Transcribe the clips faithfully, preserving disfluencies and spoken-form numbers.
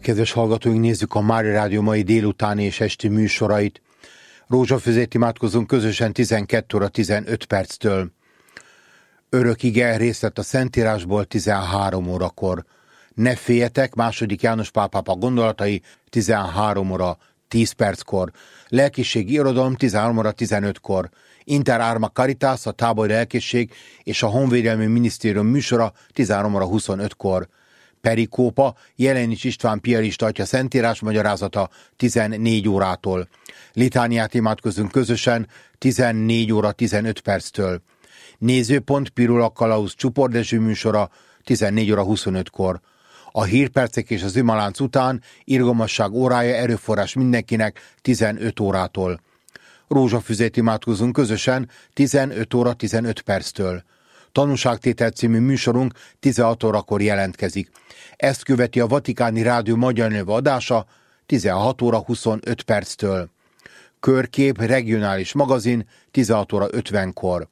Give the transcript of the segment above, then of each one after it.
Kedves hallgatóink, nézzük a Mária Rádió mai délutáni és esti műsorait. Rózsafüzét imádkozunk közösen tizenkét óra tizenöt perctől. Örök ige részlet a Szentírásból tizenhárom órakor. Ne féljetek, második János Pál pápa gondolatai tizenhárom óra tíz perckor. Lelkiség irodalom tizenhárom óra tizenötkor. Inter Arma Caritas, a tábori lelkészség és a Honvédelmi Minisztérium műsora tizenhárom óra huszonötkor. Perikópa, Jelenics István piarista atya szentírás magyarázata tizennégy órától. Litániát imádkozunk közösen tizennégy óra tizenöt perctől. Nézőpont Pirula Kalausz csuportdezső műsora tizennégy óra huszonötkor. A hírpercek és az imalánc után irgalmasság órája erőforrás mindenkinek tizenöt órától. Rózsafüzét imádkozunk közösen tizenöt óra tizenöt perctől. Tanúságtétel című műsorunk tizenhat órakor jelentkezik. Ezt követi a Vatikáni Rádió magyar nyelvű adása tizenhat óra huszonöt perctől. Körkép regionális magazin tizenhat óra ötvenkor.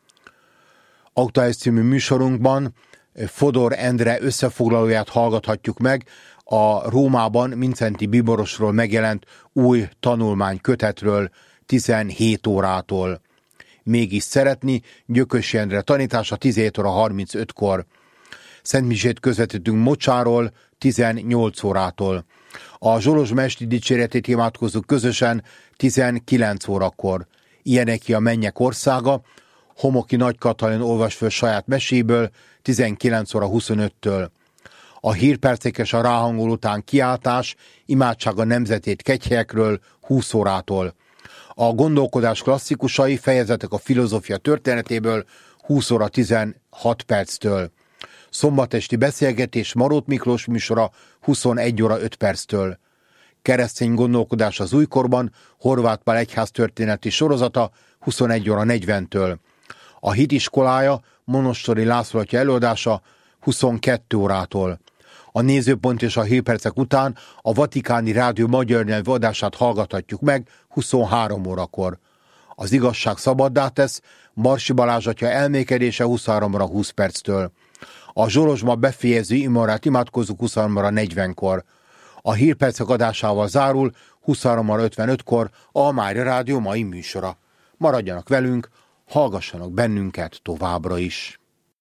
Aktuális című műsorunkban Fodor Endre összefoglalóját hallgathatjuk meg a Rómában Mincenti Bíborosról megjelent új tanulmánykötetről tizenhét órától. Mégis szeretni, Gyökösi Endre tanítása tizenhét óra harmincötkor. Szentmisét közvetítünk Mocsáról tizennyolc órától. A Zsolozsma esti dicséretét imádkozzuk közösen tizenkilenc órakor. Ilyeneki a mennyek országa, Homoki Nagy Katalin olvas föl saját meséből tizenkilenc óra huszonöttől. A hírpercek és a ráhangol után kiáltás, imádság a nemzetét kegyhelyekről húsz órától. A gondolkodás klasszikusai, fejezetek a filozófia történetéből húsz óra tizenhat perctől. Szombatesti beszélgetés Marót Miklós műsora huszonegy óra öt perctől. Keresztény gondolkodás az újkorban, Horváth Pál egyház történeti sorozata huszonegy óra negyventől. A hitiskolája Monostori László atya előadása huszonkettő órától. A nézőpont és a hírpercek után a Vatikáni Rádió magyar nyelvű adását hallgathatjuk meg huszonhárom órakor. Az igazság szabaddá tesz, Marsi Balázs atya elmékedése huszonhárom óra húsz perctől. A Zsolozsma befejező imorát imádkozzuk huszonhárom óra negyvenkor. A hírpercek adásával zárul huszonhárom óra ötvenötkor a Mária Rádió mai műsora. Maradjanak velünk, hallgassanak bennünket továbbra is.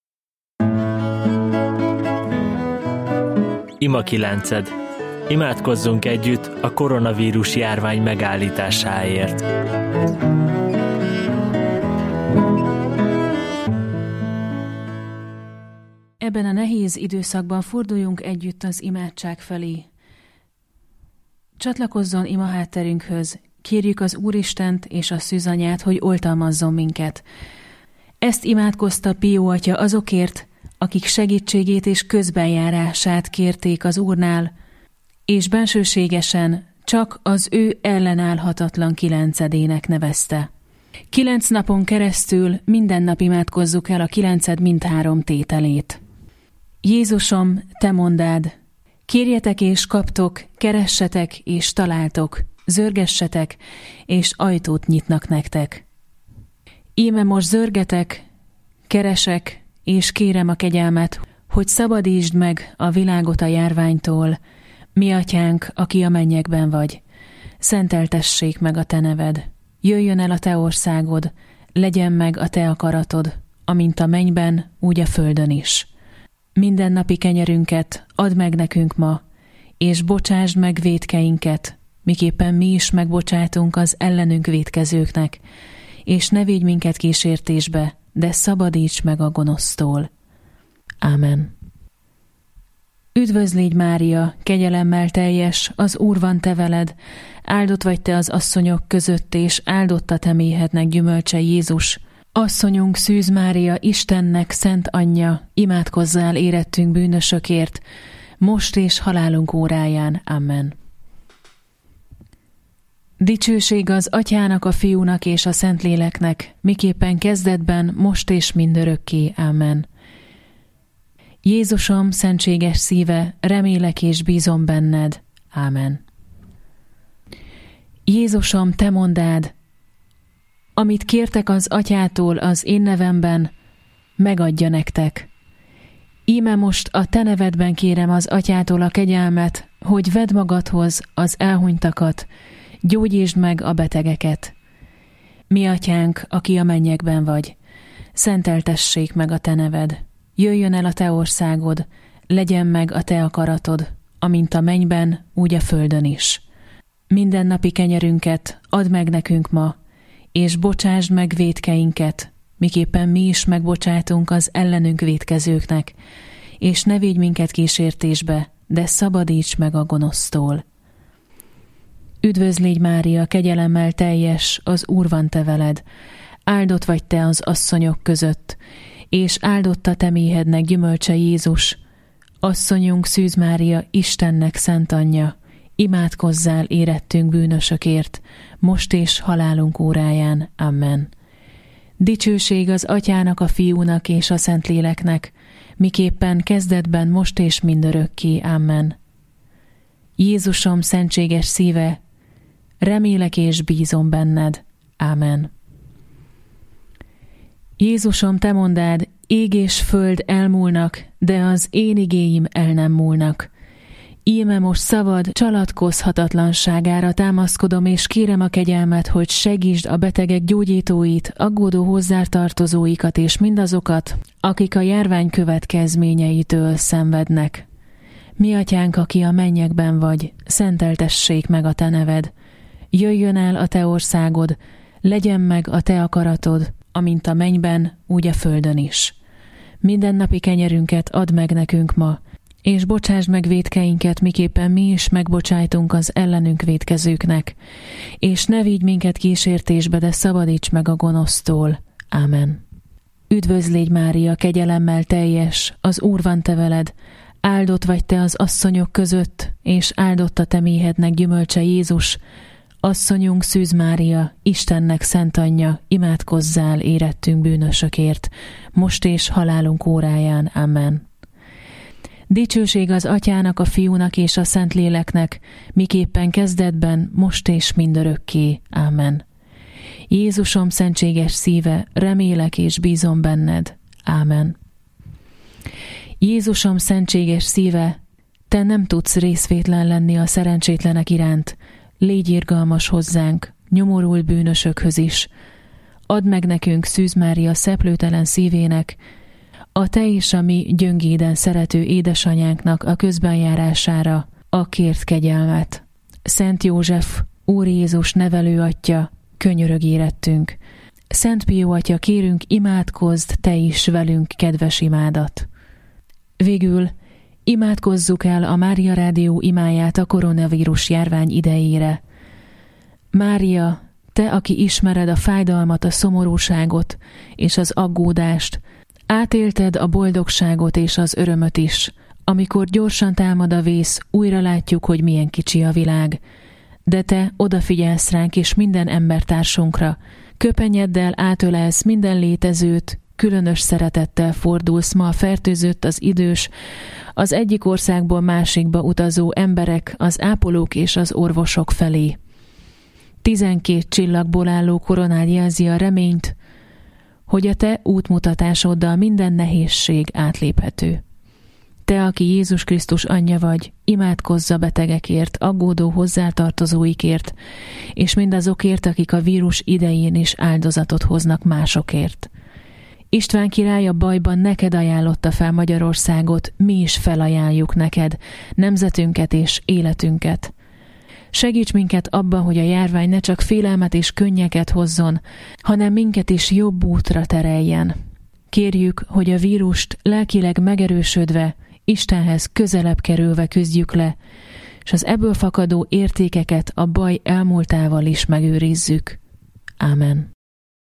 Ima kilenced. Imádkozzunk együtt a koronavírus járvány megállításáért. Ebben a nehéz időszakban forduljunk együtt az imádság felé. Csatlakozzon ima hátterünkhöz, kérjük az Úristent és a Szűzanyát, hogy oltalmazzon minket. Ezt imádkozta Pió atya azokért, akik segítségét és közbenjárását kérték az Úrnál, és bensőségesen csak az ő ellenállhatatlan kilencedének nevezte. Kilenc napon keresztül minden nap imádkozzuk el a kilenced mindhárom tételét. Jézusom, te mondád, kérjetek és kaptok, keressetek és találtok, zörgessetek, és ajtót nyitnak nektek. Íme most zörgetek, keresek, és kérem a kegyelmet, hogy szabadítsd meg a világot a járványtól, mi atyánk, aki a mennyekben vagy. Szenteltessék meg a te neved. Jöjjön el a te országod, legyen meg a te akaratod, amint a mennyben, úgy a földön is. Mindennapi kenyerünket add meg nekünk ma, és bocsásd meg vétkeinket, miképpen mi is megbocsátunk az ellenünk vétkezőknek, és ne védj minket kísértésbe, de szabadíts meg a gonosztól. Ámen. Üdvözl légy, Mária, kegyelemmel teljes, az Úr van te veled, áldott vagy te az asszonyok között, és áldott a te méhednek gyümölcse Jézus. Asszonyunk Szűz Mária, Istennek szent anyja, imádkozzál érettünk bűnösökért, most és halálunk óráján. Amen. Dicsőség az Atyának, a Fiúnak és a Szentléleknek, miképpen kezdetben, most és mindörökké. Amen. Jézusom, szentséges szíve, remélek és bízom benned. Ámen. Jézusom, te mondád, amit kértek az Atyától az én nevemben, megadja nektek. Íme most a te nevedben kérem az Atyától a kegyelmet, hogy vedd magadhoz az elhunytakat, gyógyítsd meg a betegeket. Mi atyánk, aki a mennyekben vagy, szenteltessék meg a te neved. Jöjjön el a te országod, legyen meg a te akaratod, amint a mennyben, úgy a földön is. Mindennapi kenyerünket add meg nekünk ma, és bocsásd meg vétkeinket, miképpen mi is megbocsátunk az ellenünk vétkezőknek, és ne vigy minket kísértésbe, de szabadíts meg a gonosztól. Üdvözl légy, Mária, kegyelemmel teljes, az Úr van te veled, áldott vagy te az asszonyok között, és áldott a te méhednek gyümölcse Jézus. Asszonyunk Szűz Mária, Istennek szent anyja, imádkozzál érettünk bűnösökért, most és halálunk óráján. Amen. Dicsőség az Atyának, a Fiúnak és a Szentléleknek, miképpen kezdetben, most és mindörökké. Amen. Jézusom szentséges szíve, remélek és bízom benned. Amen. Jézusom, te mondád, ég és föld elmúlnak, de az én igéim el nem múlnak. Íme most szavad csalatkozhatatlanságára támaszkodom, és kérem a kegyelmet, hogy segítsd a betegek gyógyítóit, aggódó hozzátartozóikat és mindazokat, akik a járvány következményeitől szenvednek. Mi atyánk, aki a mennyekben vagy, szenteltessék meg a te neved. Jöjjön el a te országod, legyen meg a te akaratod, amint a mennyben, úgy a földön is. Mindennapi kenyerünket add meg nekünk ma, és bocsásd meg vétkeinket, miképpen mi is megbocsájtunk az ellenünk vétkezőknek, és ne vigy minket kísértésbe, de szabadíts meg a gonosztól. Ámen. Üdvözl légy, Mária, kegyelemmel teljes, az Úr van te veled, áldott vagy te az asszonyok között, és áldott a te méhednek gyümölcse Jézus. Asszonyunk Szűz Mária, Istennek szent anyja, imádkozzál érettünk bűnösökért, most és halálunk óráján. Amen. Dicsőség az Atyának, a Fiúnak és a Szentléleknek, miképpen kezdetben, most és mindörökké. Amen. Jézusom szentséges szíve, remélek és bízom benned. Amen. Jézusom szentséges szíve, te nem tudsz részvétlen lenni a szerencsétlenek iránt, légy irgalmas hozzánk, nyomorult bűnösökhöz is. Add meg nekünk Szűz Mária szeplőtelen szívének, a te és a mi gyöngéden szerető édesanyánknak a közbenjárására a kért kegyelmet. Szent József, Úr Jézus nevelő atya, könyörög érettünk. Szent Pió atya, kérünk, imádkozd te is velünk kedves imádat. Végül imádkozzuk el a Mária Rádió imáját a koronavírus járvány idejére. Mária, te, aki ismered a fájdalmat, a szomorúságot és az aggódást, átélted a boldogságot és az örömöt is. Amikor gyorsan támad a vész, újra látjuk, hogy milyen kicsi a világ. De te odafigyelsz ránk és minden embertársunkra, köpenyeddel átölelsz minden létezőt, különös szeretettel fordulsz ma a fertőzött, az idős, az egyik országból másikba utazó emberek, az ápolók és az orvosok felé. Tizenkét csillagból álló koronád jelzi a reményt, hogy a te útmutatásoddal minden nehézség átléphető. Te, aki Jézus Krisztus anyja vagy, imádkozz a betegekért, aggódó hozzátartozóikért, és mindazokért, akik a vírus idején is áldozatot hoznak másokért. István király a bajban neked ajánlotta fel Magyarországot, mi is felajánljuk neked, nemzetünket és életünket. Segíts minket abban, hogy a járvány ne csak félelmet és könnyeket hozzon, hanem minket is jobb útra tereljen. Kérjük, hogy a vírust lelkileg megerősödve, Istenhez közelebb kerülve küzdjük le, és az ebből fakadó értékeket a baj elmúltával is megőrizzük. Ámen.